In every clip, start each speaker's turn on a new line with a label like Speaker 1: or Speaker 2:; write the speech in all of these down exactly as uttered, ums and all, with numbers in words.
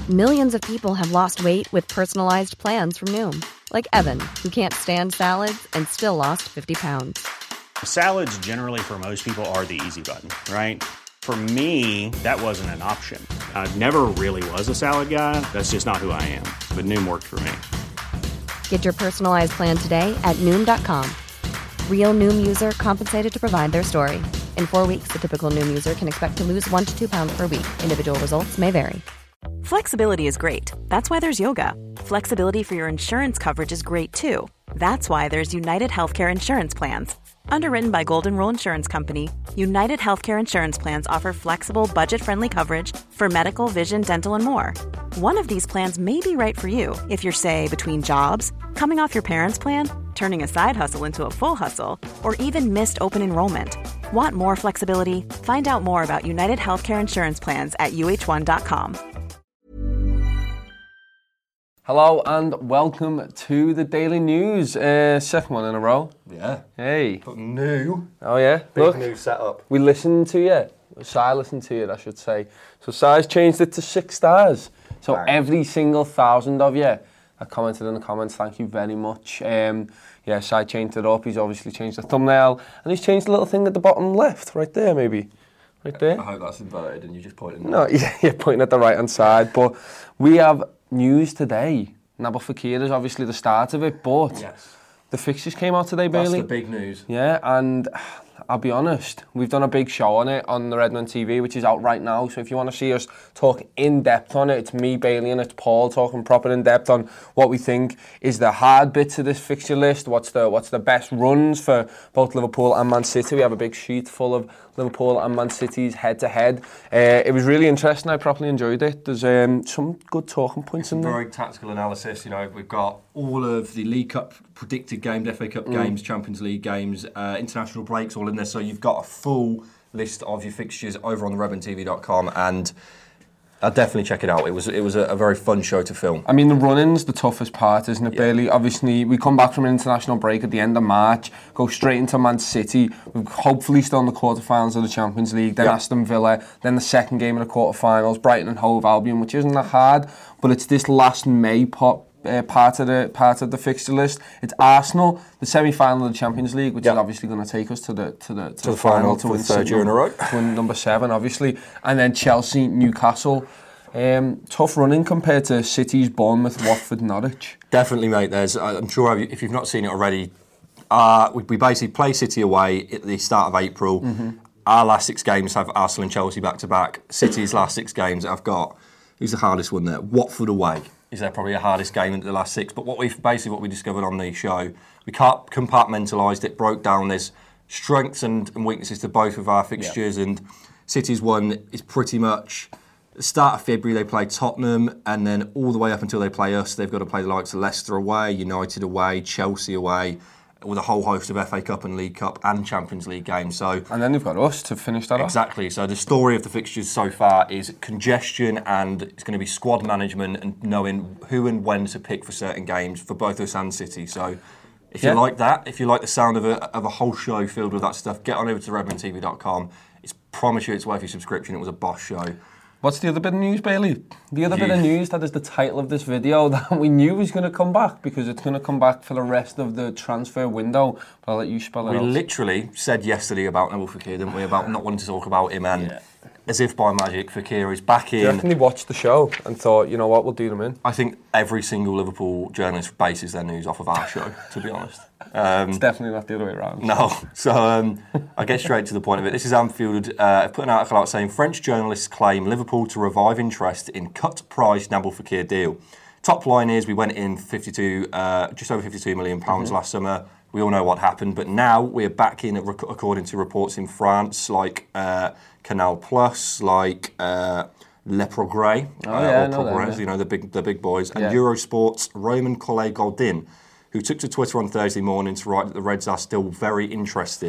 Speaker 1: Millions of people have lost weight with personalized plans from Noom. Like Evan, who can't stand salads and still lost fifty pounds.
Speaker 2: Salads generally for most people are the easy button, right? For me, that wasn't an option. I never really was a salad guy. That's just not who I am. But Noom worked for me.
Speaker 1: Get your personalized plan today at Noom dot com. Real Noom user compensated to provide their story. In four weeks, the typical Noom user can expect to lose one to two pounds per week. Individual results may vary.
Speaker 3: Flexibility is great. That's why there's yoga. Flexibility for your insurance coverage is great too. That's why there's United Healthcare Insurance Plans. Underwritten by Golden Rule Insurance Company, United Healthcare Insurance Plans offer flexible, budget-friendly coverage for medical, vision, dental, and more. One of these plans may be right for you if you're, say, between jobs, coming off your parents' plan, turning a side hustle into a full hustle, or even missed open enrollment. Want more flexibility? Find out more about United Healthcare Insurance Plans at U H one dot com.
Speaker 4: Hello and welcome to the Daily News. Uh, second one in a row.
Speaker 5: Yeah.
Speaker 4: Hey.
Speaker 5: But new.
Speaker 4: Oh yeah.
Speaker 5: Big
Speaker 4: Look,
Speaker 5: new setup.
Speaker 4: we listened to you. Si listened to you, I should say. So Si's changed it to six stars. So
Speaker 5: Bang.
Speaker 4: every single thousand of you that commented in the comments, thank you very much. Um, yeah, Si changed it up. He's obviously changed the thumbnail and he's changed the little thing at the bottom left, right there maybe. Right there.
Speaker 5: I hope that's inverted and you just pointed.
Speaker 4: No, yeah, you're pointing at the right hand side. But we have news today. Nabil Fekir is obviously the start of it, but
Speaker 5: Yes.
Speaker 4: the fixtures came out today,
Speaker 5: That's
Speaker 4: Bailey.
Speaker 5: the big news.
Speaker 4: Yeah, and I'll be honest, we've done a big show on it on the Redmen T V, which is out right now. So if you want to see us talk in depth on it, it's me, Bailey, and it's Paul talking proper in depth on what we think is the hard bits of this fixture list. What's the what's the best runs for both Liverpool and Man City? We have a big sheet full of Liverpool and Man City's head to head. Uh, it was really interesting. I properly enjoyed it. There's um, some good talking points in there.
Speaker 5: Very tactical analysis. You know, we've got all of the League Cup predicted games, F A Cup
Speaker 4: Mm.
Speaker 5: games, Champions League games, uh, international breaks, all in there. So you've got a full list of your fixtures over on the redmen T V dot com, and I'd definitely check it out. It was it was a, a very fun show to film.
Speaker 4: I mean, the running's the toughest part, isn't it,
Speaker 5: Yeah.
Speaker 4: Bailey? Obviously, we come back from an international break at the end of March, go straight into Man City. We're hopefully still in the quarterfinals of the Champions League, then
Speaker 5: Yeah.
Speaker 4: Aston Villa, then the second game of the quarterfinals, Brighton and Hove Albion, which isn't that hard, but it's this last May pot. Uh, part of the part of the fixture list. It's Arsenal, the semi-final of the Champions League, which
Speaker 5: Yep.
Speaker 4: is obviously going to take us to the to the to,
Speaker 5: To the final for the third year in a row.
Speaker 4: to win number seven, obviously, and then Chelsea, Newcastle. Um, tough running compared to City's, Bournemouth, Watford, Norwich.
Speaker 5: Definitely, mate. There's, I'm sure if you've not seen it already, uh, we, we basically play City away at the start of April. Mm-hmm. Our last six games have Arsenal and Chelsea back to back. City's last six games I've got. Who's the hardest one there? Watford away. Is there probably a hardest game in the last six? But what we've basically what we discovered on the show, we compartmentalised it, broke down there's strengths and, and weaknesses to both of our fixtures, yeah. And City's one is pretty much the start of February they play Tottenham, and then all the way up until they play us, they've got to play the likes of Leicester away, United away, Chelsea away, with a whole host of F A Cup and League Cup and Champions League games. So
Speaker 4: and then they've got us to finish that
Speaker 5: exactly.
Speaker 4: off.
Speaker 5: So the story of the fixtures so far is congestion, and it's going to be squad management and knowing who and when to pick for certain games for both us and City. So if
Speaker 4: Yeah.
Speaker 5: you like that, if you like the sound of a of a whole show filled with that stuff, get on over to redmen T V dot com. It's promise you it's worth your subscription. It was a boss show.
Speaker 4: What's the other bit of news, Bailey? The other
Speaker 5: You-
Speaker 4: bit of news that is the title of this video that we knew was going to come back, because it's going to come back for the rest of the transfer window. But I'll let you spell it
Speaker 5: We
Speaker 4: out.
Speaker 5: literally said yesterday about Nabil Fekir, didn't we? About not wanting to talk about him, and yeah. as if by magic, Fekir is back in.
Speaker 4: You reckon they watched the show and thought, you know what, we'll do them in?
Speaker 5: I think every single Liverpool journalist bases their news off of our show, to be honest. Um,
Speaker 4: It's definitely not the other way around.
Speaker 5: No. So um, I get straight to the point of it. This is Anfield uh, put an article out saying French journalists claim Liverpool to revive interest in cut-price Nabil Fekir deal. Top line is we went in fifty-two, uh, just over fifty-two million pounds mm-hmm. last summer. We all know what happened, but now we're back in, according to reports in France, like uh, Canal Plus, like uh, Le Progrès,
Speaker 4: oh,
Speaker 5: uh,
Speaker 4: yeah,
Speaker 5: or
Speaker 4: no,
Speaker 5: Progrès,
Speaker 4: yeah.
Speaker 5: you know, the big the big boys, and
Speaker 4: Yeah.
Speaker 5: Eurosport's Roman Collet Goldin, who took to Twitter on Thursday morning to write that the Reds are still very interested.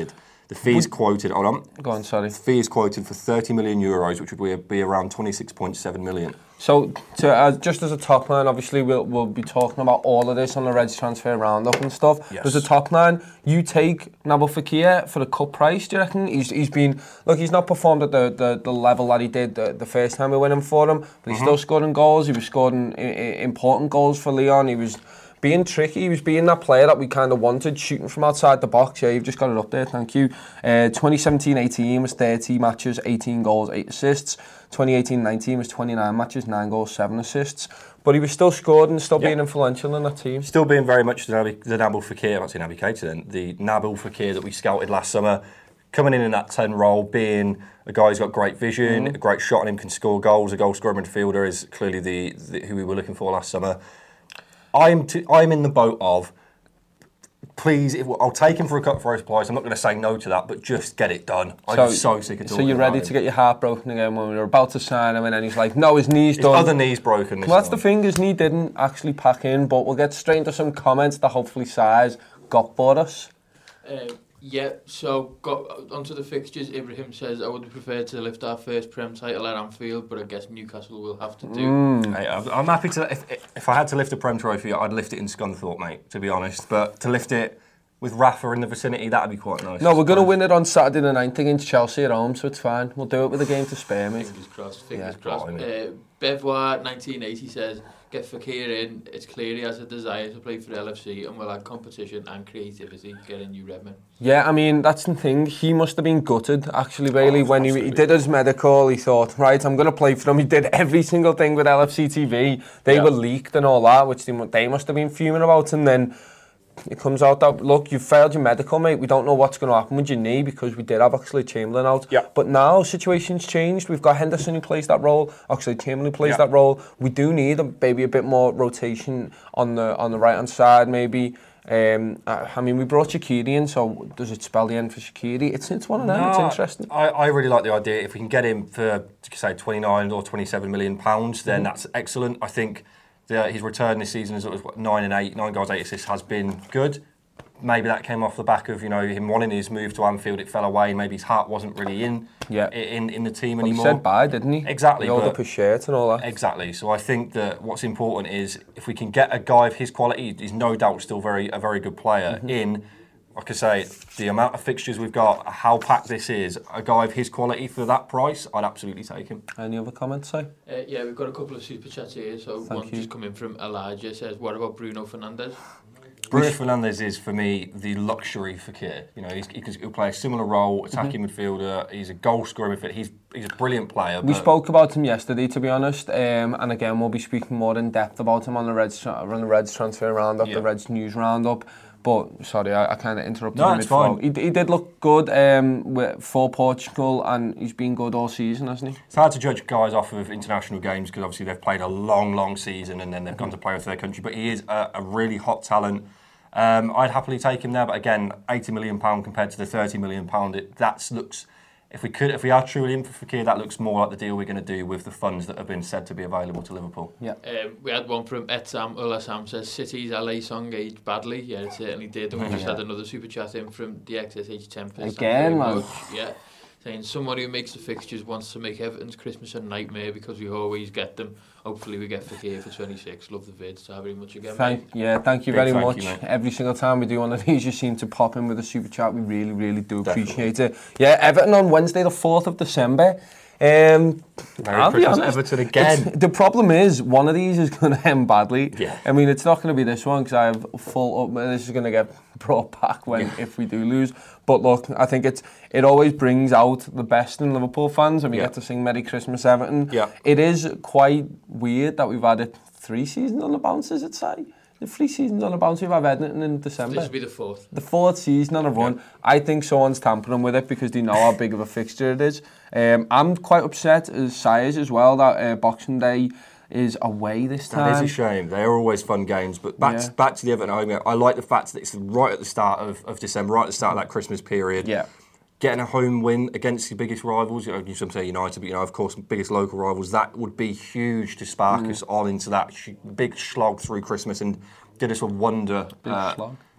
Speaker 5: The fee is quoted, hold on.
Speaker 4: Go on, sorry.
Speaker 5: The fee is quoted for thirty million euros, which would be around twenty-six point seven million.
Speaker 4: So, to, uh, just as a top line, obviously we'll, we'll be talking about all of this on the Reds transfer roundup and stuff.
Speaker 5: Yes.
Speaker 4: As a top line, you take Nabil Fekir for the cut price, do you reckon? He's, he's been, look, he's not performed at the, the, the level that he did the, the first time we went in for him, but he's mm-hmm. still scoring goals. He was scoring I- I important goals for Lyon. He was being tricky. He was being that player that we kind of wanted, shooting from outside the box. Yeah, you've just got it up there, thank you. Uh, twenty seventeen eighteen was thirty matches, eighteen goals, eight assists. twenty eighteen nineteen was twenty-nine matches, nine goals, seven assists. But he was still scoring and still yep. being influential in that team.
Speaker 5: Still being very much the, Nabi, the Nabil Fekir, I'm not saying Naby Keita then, the Nabil Fekir that we scouted last summer, coming in in that ten role, being a guy who's got great vision, mm-hmm. a great shot on him, can score goals, a goal-scoring midfielder is clearly the, the who we were looking for last summer. I'm t- I'm in the boat of, please, if, I'll take him for a cut price price. I'm not going to say no to that, but just get it done. I'm so, so sick of talking
Speaker 4: So you're ready
Speaker 5: about
Speaker 4: to get your heart broken again when we were about to sign him, and then he's like, no, his knee's
Speaker 5: his
Speaker 4: done.
Speaker 5: His other knee's broken.
Speaker 4: Well, that's time. The thing, his knee didn't actually pack in, but we'll get straight into some comments that hopefully Size got for us.
Speaker 6: Uh, yeah, so got onto the fixtures. Ibrahim says, I would have preferred to lift our first Prem title at Anfield, but I guess Newcastle will have to do.
Speaker 5: Mm. Hey, I'm happy to, if, if I had to lift a Prem trophy, I'd lift it in Scunthorpe, mate, to be honest. But to lift it with Rafa in the vicinity, that'd be quite nice.
Speaker 4: No, we're going to win it on Saturday the ninth against Chelsea at home, so it's fine. We'll do it with a game to spare, mate.
Speaker 6: Fingers crossed, fingers
Speaker 4: yeah.
Speaker 6: crossed. Uh, Bevois nineteen eighty says, get Fekir in. It's clear he has a desire to play for L F C and will add competition and creativity. Get in you, Redmond.
Speaker 4: Yeah, I mean, that's the thing. He must have been gutted, actually, Bailey, oh, when he, he did his medical. He thought, right, I'm going to play for them. He did every single thing with L F C T V. They yeah. were leaked and all that, which they, they must have been fuming about. And then it comes out that, look, you failed your medical, mate. We don't know what's going to happen with your knee because we did have Oxlade Chamberlain out.
Speaker 5: Yeah.
Speaker 4: But now, situation's changed. We've got Henderson who plays that role. Oxlade Chamberlain plays yeah. that role. We do need a, maybe a bit more rotation on the on the right-hand side, maybe. Um, I mean, we brought Shaqiri in, so does it spell the end for Shaqiri? It's it's one of them. No, it's interesting.
Speaker 5: I, I really like the idea. If we can get him for, say, twenty-nine or twenty-seven million pounds, then mm-hmm. that's excellent. I think the, his return this season is what, nine and eight, nine goals, eight assists has been good. Maybe that came off the back of, you know, him wanting his move to Anfield. It fell away. Maybe his heart wasn't really in
Speaker 4: yeah.
Speaker 5: in, in the team
Speaker 4: well,
Speaker 5: anymore.
Speaker 4: He said bye, didn't he?
Speaker 5: Exactly.
Speaker 4: He rolled up his shirt and all that.
Speaker 5: Exactly. So I think that what's important is if we can get a guy of his quality, he's no doubt still very a very good player, mm-hmm. in, like I say, the amount of fixtures we've got, how packed this is, a guy of his quality for that price, I'd absolutely take him.
Speaker 4: Any other comments, Si?
Speaker 6: Uh, yeah, we've got a couple of super chats here. So
Speaker 4: Thank
Speaker 6: one
Speaker 4: you.
Speaker 6: just coming from Elijah says, what about Bruno Fernandes?
Speaker 5: Bruno Fernandes is, for me, the luxury Fekir. You know, he's, he'll play a similar role, attacking mm-hmm. midfielder. He's a goal-scoring midfielder. He's he's a brilliant player.
Speaker 4: We spoke about him yesterday, to be honest, um, and again, we'll be speaking more in depth about him on the Reds on the Reds transfer roundup, yeah. the Reds news roundup. But sorry, I, I kind of interrupted
Speaker 5: no,
Speaker 4: him
Speaker 5: it's fine.
Speaker 4: He, he did look good um, with, for Portugal, and he's been good all season, hasn't he?
Speaker 5: It's hard to judge guys off of international games because obviously they've played a long, long season and then they've mm-hmm. gone to play with their country. But he is a, a really hot talent. Um, I'd happily take him there, but again, eighty million pounds compared to the thirty million pounds, it that looks. If we could, if we are truly in for Fekir, that looks more like the deal we're going to do with the funds that have been said to be available to Liverpool.
Speaker 4: Yeah.
Speaker 6: Um, we had one from Etsam Ulasam says City's L A song aged badly. Yeah, it certainly did. And we just yeah. had another super chat in from the X S H Tempest.
Speaker 4: Again, man.
Speaker 6: Yeah. Saying someone who makes the fixtures wants to make Everton's Christmas a nightmare because we always get them. Hopefully we get Fekir for twenty-six. Love the vids. So very much again,
Speaker 4: thank,
Speaker 6: mate.
Speaker 4: Yeah, thank you
Speaker 5: Big
Speaker 4: very
Speaker 5: thank
Speaker 4: much.
Speaker 5: You,
Speaker 4: Every single time we do one of these, you seem to pop in with a super chat. We really, really do
Speaker 5: Definitely.
Speaker 4: appreciate it. Yeah, Everton on Wednesday the fourth of December. Um,
Speaker 5: Merry I'll Christmas, be honest, Everton again.
Speaker 4: The problem is, one of these is going to end badly.
Speaker 5: Yeah.
Speaker 4: I mean, it's not going to be this one because I have full up. This is going to get brought back when
Speaker 5: yeah.
Speaker 4: if we do lose. But look, I think it's it always brings out the best in Liverpool fans, and we
Speaker 5: yeah.
Speaker 4: get to sing Merry Christmas, Everton.
Speaker 5: Yeah.
Speaker 4: It is quite weird that we've had it three seasons on the bounce, is it, Si? The three seasons on the bounce, we've had Everton in December.
Speaker 6: This will be the fourth.
Speaker 4: The fourth season on a run. Yeah. I think someone's tampering with it because they know how big of a fixture it is. Um, I'm quite upset as Si is as well that uh, Boxing Day is away this time.
Speaker 5: That is a shame. They are always fun games. But back, yeah. to, back to the Everton home game, I like the fact that it's right at the start of, of December, right at the start of that Christmas period.
Speaker 4: Yeah.
Speaker 5: Getting a home win against your biggest rivals, you know, you some say United, but you know, of course, biggest local rivals, that would be huge to spark mm. us on into that sh- big slog through Christmas and get us a wonder.
Speaker 4: Big uh, slog.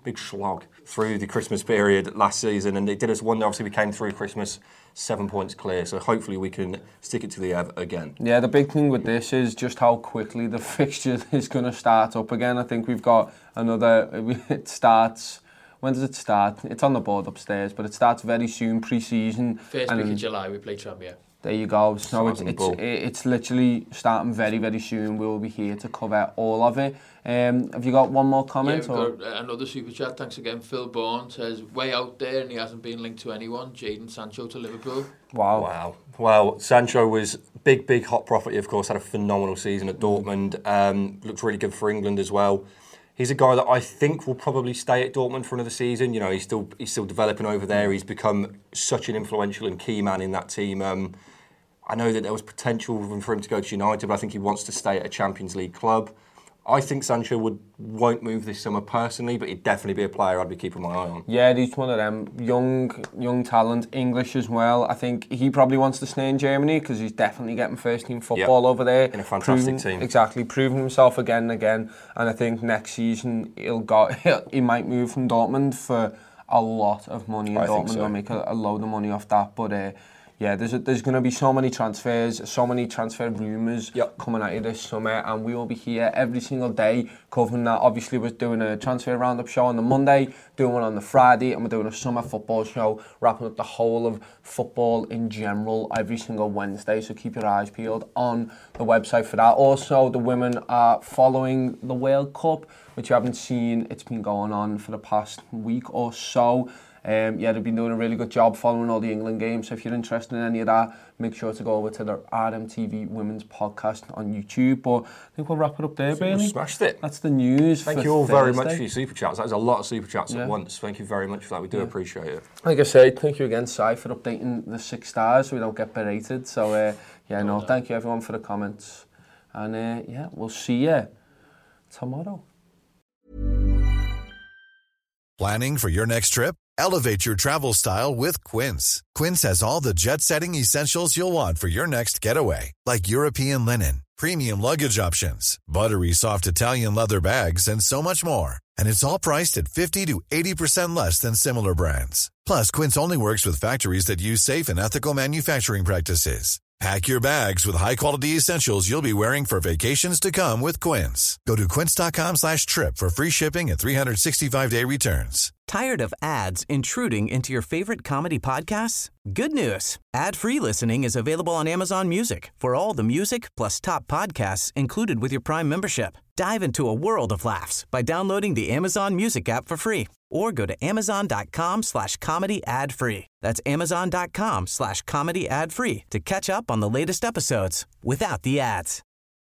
Speaker 5: big slog through the Christmas period last season, and it did us wonder. Obviously, we came through Christmas seven points clear, so hopefully we can stick it to the Ev again.
Speaker 4: Yeah, the big thing with this is just how quickly the fixture is going to start up again. I think we've got another, it starts, when does it start? It's on the board upstairs, but it starts very soon, pre-season.
Speaker 6: First week of July, we play Tranmere.
Speaker 4: There you go. So it's it's, it's literally starting very, very soon. We will be here to cover all of it. Um, have you got one more comment?
Speaker 6: Yeah, we've
Speaker 4: or?
Speaker 6: got another super chat. Thanks again. Phil Bourne says, way out there and he hasn't been linked to anyone. Jadon Sancho to Liverpool.
Speaker 4: Wow.
Speaker 5: Wow. Well, Sancho was big, big hot property, of course, had a phenomenal season at Dortmund. Um, looked really good for England as well. He's a guy that I think will probably stay at Dortmund for another season. You know, he's still he's still developing over there. He's become such an influential and key man in that team. Um, I know that there was potential for him to go to United, but I think he wants to stay at a Champions League club. I think Sancho would won't move this summer personally, but he'd definitely be a player I'd be keeping my eye on.
Speaker 4: Yeah, he's one of them young, young talent, English as well. I think he probably wants to stay in Germany because he's definitely getting first team football yep. over there
Speaker 5: in a fantastic
Speaker 4: proven,
Speaker 5: team.
Speaker 4: Exactly, proving himself again and again. And I think next season he'll go. He'll, he might move from Dortmund for a lot of money. And Dortmund so. will make a, a load of money off that, but. Uh, Yeah, there's a, there's going to be so many transfers, so many transfer rumours yep. coming at you this summer, and we will be here every single day covering that. Obviously, we're doing a transfer roundup show on the Monday, doing one on the Friday, and we're doing a summer football show, wrapping up the whole of football in general every single Wednesday. So keep your eyes peeled on the website for that. Also, the women are following the World Cup, which you haven't seen. It's been going on for the past week or so. Um, yeah, they've been doing a really good job following all the England games. So if you're interested in any of that, make sure to go over to the R M T V Women's Podcast on YouTube. But I think we'll wrap it up there, Bailey.
Speaker 5: Smashed it.
Speaker 4: That's the news.
Speaker 5: Thank
Speaker 4: for
Speaker 5: you all
Speaker 4: Thursday.
Speaker 5: very much for your super chats. That was a lot of super chats
Speaker 4: yeah.
Speaker 5: at once. Thank you very much for that. We do
Speaker 4: yeah.
Speaker 5: appreciate it.
Speaker 4: Like I said, thank you again, Si, for updating the six stars so we don't get berated. So uh, yeah, no, thank you everyone for the comments. And uh, yeah, we'll see you tomorrow.
Speaker 7: Planning for your next trip? Elevate your travel style with Quince. Quince has all the jet-setting essentials you'll want for your next getaway, like European linen, premium luggage options, buttery soft Italian leather bags, and so much more. And it's all priced at fifty to eighty percent less than similar brands. Plus, Quince only works with factories that use safe and ethical manufacturing practices. Pack your bags with high-quality essentials you'll be wearing for vacations to come with Quince. Go to quince.com slash trip for free shipping and three sixty-five day returns.
Speaker 8: Tired of ads intruding into your favorite comedy podcasts? Good news. Ad-free listening is available on Amazon Music for all the music plus top podcasts included with your Prime membership. Dive into a world of laughs by downloading the Amazon Music app for free or go to amazon.com slash comedy ad free. That's amazon.com slash comedy ad free to catch up on the latest episodes without the ads.